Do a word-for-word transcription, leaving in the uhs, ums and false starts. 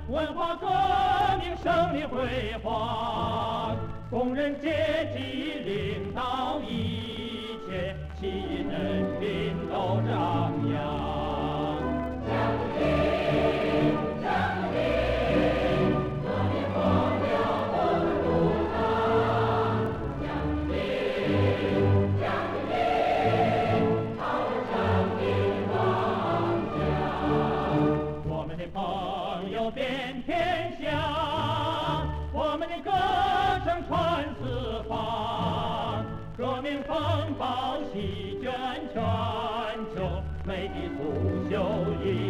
文化革命胜利辉煌，工人阶级领导一切，起义人民斗志昂扬。胜利，胜利，革命火苗滚如汤。胜利，胜利，朝着胜利方向。我们的朋友遍天下，我们的歌声传四方，革命风暴席卷全球，美的苏绣一